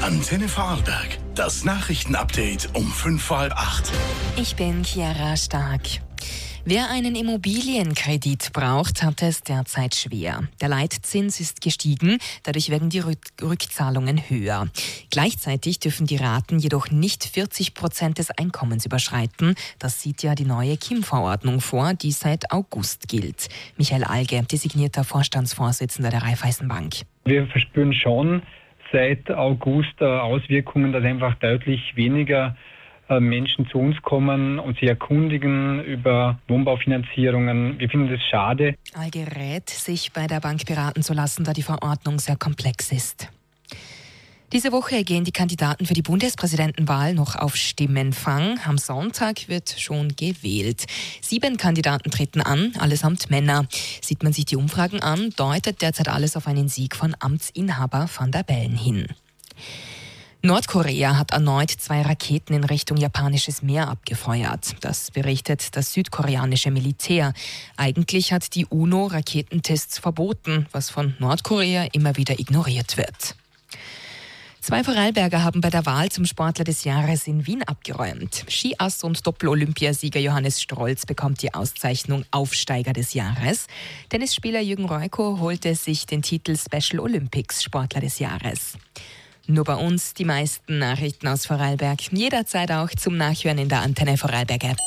Antenne Vorarlberg. Das Nachrichtenupdate um 7:45. Ich bin Chiara Stark. Wer einen Immobilienkredit braucht, hat es derzeit schwer. Der Leitzins ist gestiegen, dadurch werden die Rückzahlungen höher. Gleichzeitig dürfen die Raten jedoch nicht 40% des Einkommens überschreiten. Das sieht ja die neue KIM-Verordnung vor, die seit August gilt. Michael Alge, designierter Vorstandsvorsitzender der Raiffeisenbank. Wir verspüren schon seit August Auswirkungen, dass einfach deutlich weniger Menschen zu uns kommen und sich erkundigen über Wohnbaufinanzierungen. Wir finden das schade. Alge rät, sich bei der Bank beraten zu lassen, da die Verordnung sehr komplex ist. Diese Woche gehen die Kandidaten für die Bundespräsidentenwahl noch auf Stimmenfang. Am Sonntag wird schon gewählt. 7 Kandidaten treten an, allesamt Männer. Sieht man sich die Umfragen an, deutet derzeit alles auf einen Sieg von Amtsinhaber Van der Bellen hin. Nordkorea hat erneut 2 Raketen in Richtung japanisches Meer abgefeuert. Das berichtet das südkoreanische Militär. Eigentlich hat die UNO Raketentests verboten, was von Nordkorea immer wieder ignoriert wird. 2 Vorarlberger haben bei der Wahl zum Sportler des Jahres in Wien abgeräumt. Skiass und Doppel-Olympiasieger Johannes Strolz bekommt die Auszeichnung Aufsteiger des Jahres. Tennisspieler Jürgen Reuko holte sich den Titel Special Olympics Sportler des Jahres. Nur bei uns die meisten Nachrichten aus Vorarlberg. Jederzeit auch zum Nachhören in der Antenne Vorarlberg App.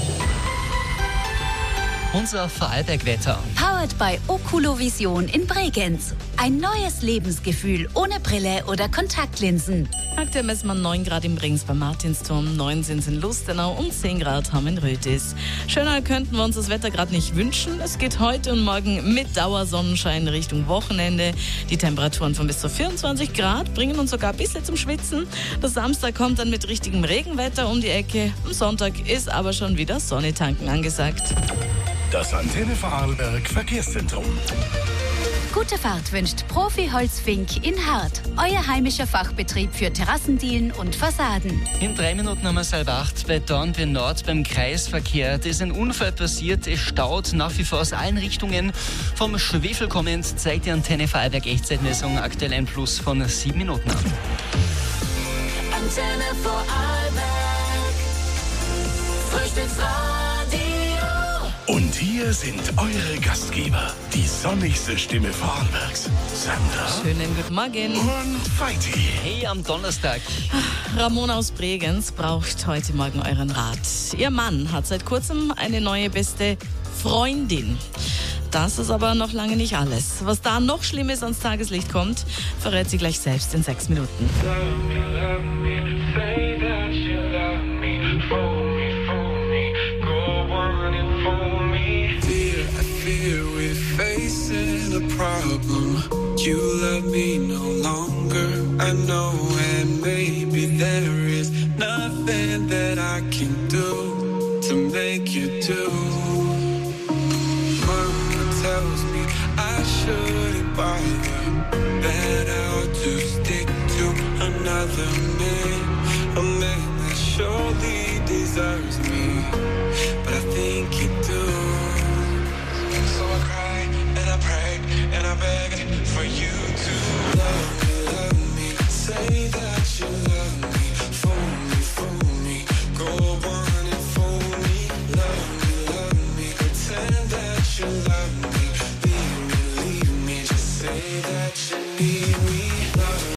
Unser Vorarlberg-Wetter. Powered by Oculovision in Bregenz. Ein neues Lebensgefühl ohne Brille oder Kontaktlinsen. Aktuell messen wir 9 Grad im Bregenz beim Martinsturm, 9 sind es in Lustenau und 10 Grad haben in Rötis. Schöner könnten wir uns das Wetter gerade nicht wünschen. Es geht heute und morgen mit Dauersonnenschein Richtung Wochenende. Die Temperaturen von bis zu 24 Grad bringen uns sogar ein bisschen zum Schwitzen. Der Samstag kommt dann mit richtigem Regenwetter um die Ecke. Am Sonntag ist aber schon wieder Sonne tanken angesagt. Das Antenne Vorarlberg Verkehrszentrum. Gute Fahrt wünscht Profi Holzfink in Hart. Euer heimischer Fachbetrieb für Terrassendielen und Fassaden. In 3 Minuten haben wir es 7:30 bei Dornbirn Nord beim Kreisverkehr. Da ist ein Unfall passiert, es staut nach wie vor aus allen Richtungen. Vom Schwefel kommend zeigt die Antenne Vorarlberg Echtzeitmessung aktuell ein Plus von 7 Minuten an. Antenne Vorarlberg, Frühstücksradio. Und hier sind eure Gastgeber, die sonnigste Stimme Vorarlbergs, Sandra. Schönen guten Morgen. Und Feiti. Hey, am Donnerstag. Ramona aus Bregenz braucht heute Morgen euren Rat. Ihr Mann hat seit kurzem eine neue beste Freundin. Das ist aber noch lange nicht alles. Was da noch Schlimmes ans Tageslicht kommt, verrät sie gleich selbst in 6 Minuten. Problem. You love me no longer, I know, and maybe there is nothing that I can do to make you do. Mama tells me I shouldn't bother, that I ought to stick to another man.